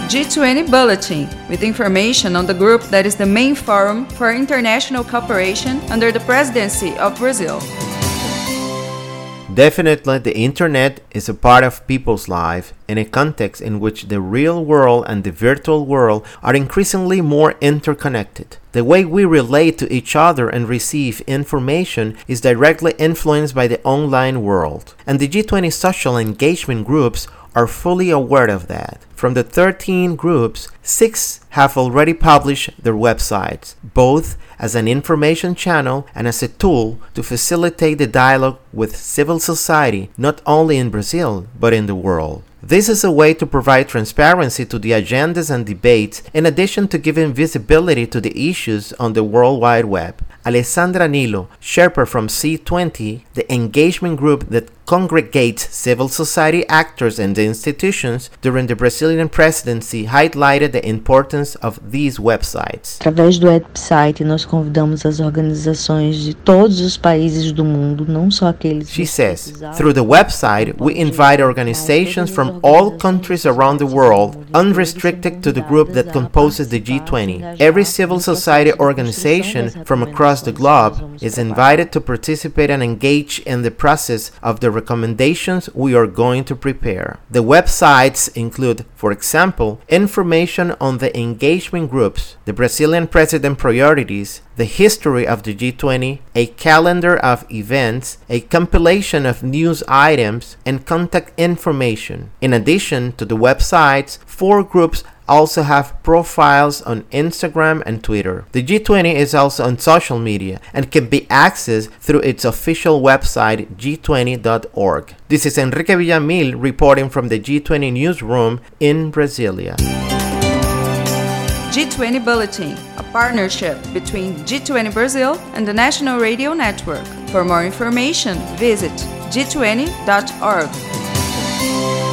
G20 Bulletin, with information on the group that is the main forum for international cooperation under the presidency of Brazil. Definitely, the internet is a part of people's life in a context in which the real world and the virtual world are increasingly more interconnected. The way we relate to each other and receive information is directly influenced by the online world, and the G20 social engagement groups are fully aware of that. From the 13 groups, 6 have already published their websites, both as an information channel and as a tool to facilitate the dialogue with civil society, not only in Brazil, but in the world. This is a way to provide transparency to the agendas and debates, in addition to giving visibility to the issues on the World Wide Web. Alessandra Nilo, Sherpa from C20, the engagement group that congregates civil society actors and institutions during the Brazilian presidency, highlighted the importance of these websites. Através do website, nós convidamos as organizações de todos os países do mundo, não só aqueles. She says, through the website, we invite organizations from all countries around the world, unrestricted to the group that composes the G20. Every civil society organization from across the globe is invited to participate and engage in the process of the recommendations we are going to prepare. The websites include, for example, information on the engagement groups, the Brazilian president priorities, the history of the G20, a calendar of events, a compilation of news items, and contact information. In addition to the websites, 4 groups also have profiles on Instagram and Twitter. The G20 is also on social media and can be accessed through its official website g20.org. This is Enrique Villamil reporting from the G20 newsroom in Brasilia. G20 Bulletin, a partnership between G20 Brazil and the National Radio Network. For more information, visit g20.org.